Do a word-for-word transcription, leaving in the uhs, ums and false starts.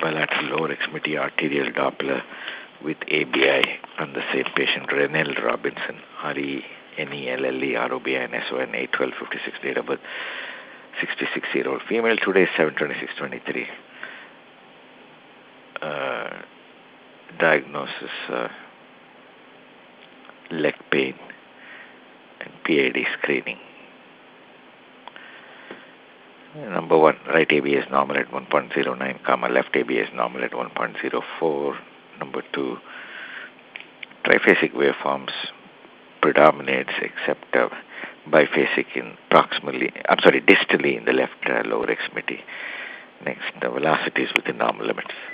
bilateral lower extremity arterial Doppler with A B I on the same patient, Renell Robinson, R E N E L L E R O B I N S O N, eight twelve fifty-six, date of birth, sixty-six-year-old female, today seven twenty-six twenty-three. Uh, diagnosis, uh, leg pain, and P I D screening. Number one, right A B A is normal at one point zero nine, comma, left A B A is normal at one point zero four. Number two, triphasic waveforms predominates except uh, biphasic in proximally, I'm sorry, distally in the left uh, lower extremity. Next, the velocity is within normal limits.